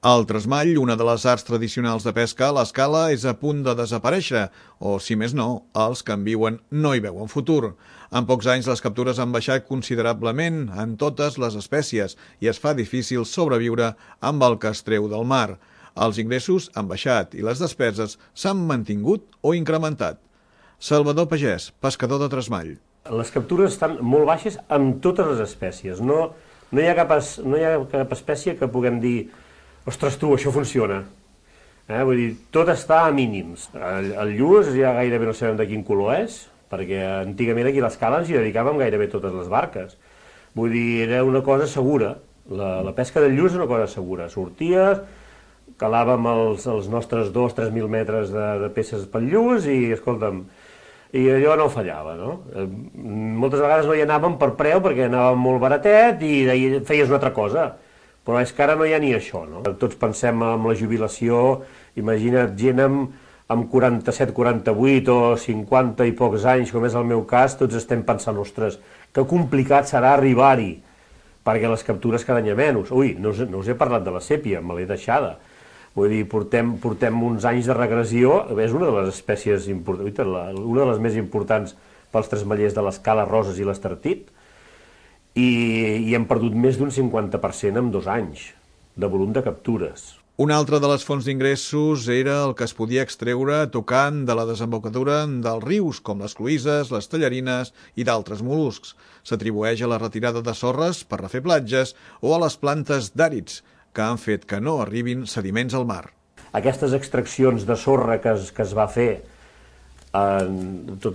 Al tresmall, una de les arts tradicionals de pesca, l'escala és a punt de desaparèixer, o, si més no, els que en viuen no hi veuen futur. En pocs anys les captures han baixat considerablement en totes les espècies i es fa difícil sobreviure amb el que es treu del mar. Els ingressos han baixat i les despeses s'han mantingut o incrementat. Salvador Pagès, pescador de tresmall. Les captures estan molt baixes amb totes les espècies. No hi ha cap espècie que puguem dir ostres, tu, això funciona. Vull dir, tot està a mínims. El lluç ja gairebé no sabem de quin color és, perquè antigament aquí a l'escala ens hi dedicàvem gairebé totes les barques. Vull dir, era una cosa segura. La pesca del lluç és una cosa segura. Sorties, calàvem els nostres 2-3.000 metres de peces pel lluç i, escolta'm, i allò no fallava, no? Moltes vegades no hi anàvem per preu perquè anàvem molt baratet i feies una altra cosa. Però és que ara no hi ha ni això, no? Tots pensem en la jubilació, imagina't gent amb 47, 48 o 50 i pocs anys, com és el meu cas, tots estem pensant, ostres, que complicat serà arribar-hi, perquè les captures cada any a menys. Ui, no us he parlat de la sèpia, me l'he deixada. Vull dir, portem uns anys de regressió, és una de les espècies importants, una de les més importants pels tresmallers de l'escala, roses i l'estartit, i hem perdut més d'un 50% en 2 anys de volum de captures. Una altra de les fonts d'ingressos era el que es podia extreure tocant de la desembocadura dels rius, com les cloïsses, les tallarines i d'altres mol·luscs. S'atribueix a la retirada de sorres per refer platges o a les plantes d'àrids, que han fet que no arribin sediments al mar. Aquestes extraccions de sorra que es va fer en tot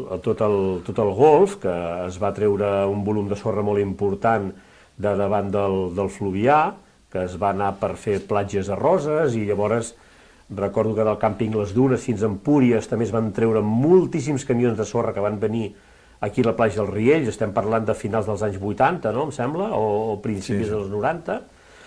el golf, que es va treure un volum de sorra molt important de davant del Fluvià, que es va anar per fer platges a Roses, i llavors recordo que del càmping Les Dunes fins a Empúries també es van treure moltíssims camions de sorra que van venir aquí a la platja del Riells. Estem parlant de finals dels anys 80, no, em sembla, o principis dels 90.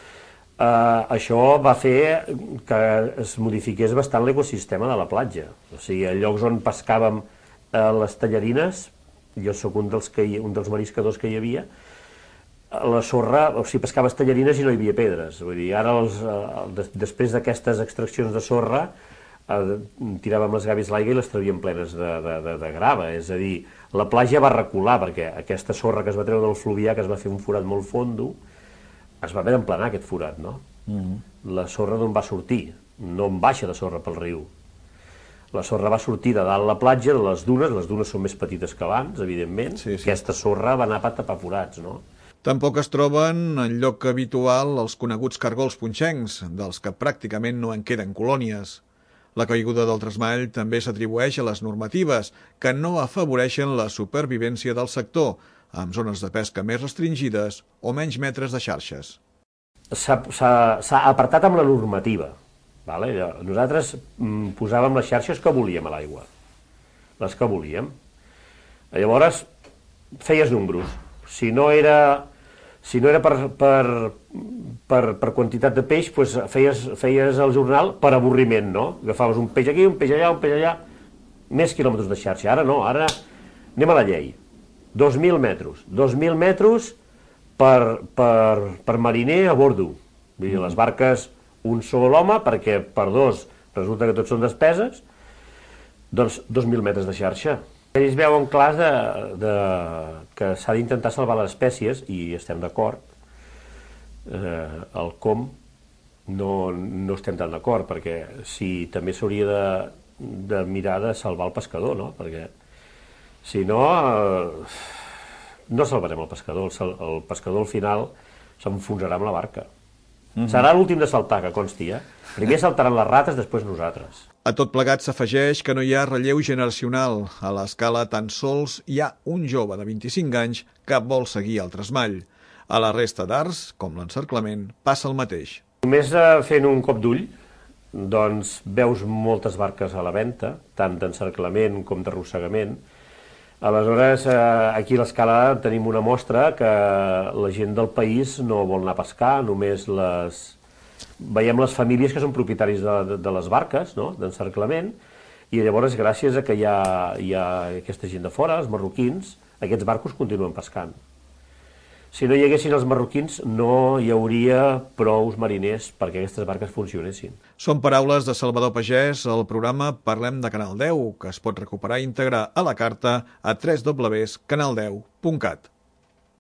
Això va fer que es modifiqués bastant l'ecosistema de la platja. O sigui, a llocs on pescàvem les tallarines, jo sóc un dels mariscadors que hi havia, la sorra, o sigui, pescaves tallarines i no hi havia pedres. Vull dir, ara, després d'aquestes extraccions de sorra, tiràvem les gàbies a l'aigua i les travíem plenes de grava. És a dir, la platja va recular, perquè aquesta sorra que es va treure del Fluvià, que es va fer un forat molt fondo, es va haver d'emplenar aquest forat, no? La sorra d'on va sortir? No en baixa de sorra pel riu. La sorra va sortir de dalt la platja, de les dunes són més petites que abans, evidentment. Aquesta sorra va anar a tapar forats, no? Tampoc es troben en lloc habitual els coneguts cargols punxencs, dels que pràcticament no en queden colònies. La caiguda del tresmall també s'atribueix a les normatives, que no afavoreixen la supervivència del sector, amb zones de pesca més restringides o menys metres de xarxes. S'ha apartat amb la normativa. Nosaltres posàvem les xarxes que volíem a l'aigua, les que volíem. Llavors, feies números. Si no era per quantitat de peix, doncs feies el jornal per avorriment, no? Agafaves un peix aquí, un peix allà, més quilòmetres de xarxa. Ara no, ara anem a la llei. 2.000 metres. 2.000 metres per mariner a bordo. Vull dir, les barques, un sol home, perquè per 2 resulta que tots són despeses, doncs 2.000 metres de xarxa. Ells veuen clars que s'ha d'intentar salvar les espècies, i estem d'acord. El com no estem tan d'acord, perquè també s'hauria de mirar de salvar el pescador, no? Perquè si no, no salvarem el pescador. El pescador al final s'enfonsarà amb la barca. Serà l'últim de saltar, que consti, Primer saltaran les rates, després nosaltres. A tot plegat s'afegeix que no hi ha relleu generacional. A l'escala tan sols hi ha un jove de 25 anys que vol seguir el tresmall. A la resta d'arts, com l'encerclament, passa el mateix. Només fent un cop d'ull, doncs veus moltes barques a la venda, tant d'encerclament com d'arrossegament. Aleshores, aquí a l'escala tenim una mostra que la gent del país no vol anar a pescar, només veiem les famílies que són propietaris de les barques, d'encerclament, i llavors, gràcies a que hi ha aquesta gent de fora, els marroquins, aquests barcos continuen pescant. Si no hi haguessin els marroquins, no hi hauria prous mariners perquè aquestes barques funcionessin. Són paraules de Salvador Pagès al programa Parlem de Canal 10, que es pot recuperar íntegre a la carta a www.canal10.cat.